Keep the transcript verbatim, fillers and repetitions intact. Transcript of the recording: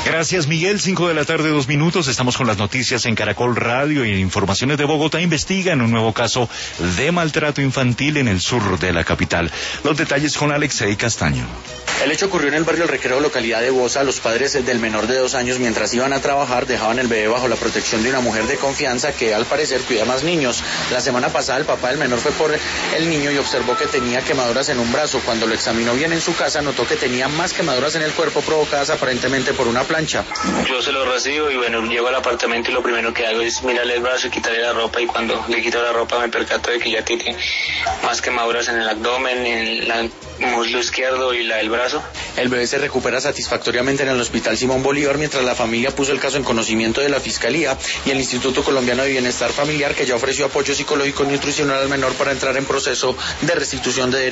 Gracias, Miguel. Cinco de la tarde, dos minutos. Estamos con las noticias en Caracol Radio y Informaciones de Bogotá investigan un nuevo caso de maltrato infantil en el sur de la capital. Los detalles con Alexei Castaño. El hecho ocurrió en el barrio El Recreo, localidad de Bosa. Los padres del menor de dos años, mientras iban a trabajar, dejaban el bebé bajo la protección de una mujer de confianza que al parecer cuida más niños. La semana pasada el papá del menor fue por el niño y observó que tenía quemaduras en un brazo. Cuando lo examinó bien en su casa, notó que tenía más quemaduras en el cuerpo provocadas aparentemente por una plancha. Yo se lo recibo y bueno, llego al apartamento y lo primero que hago es mirarle el brazo y quitarle la ropa, y cuando le quito la ropa me percato de que ya tiene más quemaduras en el abdomen, en el muslo izquierdo y la del brazo. El bebé se recupera satisfactoriamente en el Hospital Simón Bolívar, mientras la familia puso el caso en conocimiento de la Fiscalía y el Instituto Colombiano de Bienestar Familiar, que ya ofreció apoyo psicológico y nutricional al menor para entrar en proceso de restitución de derechos.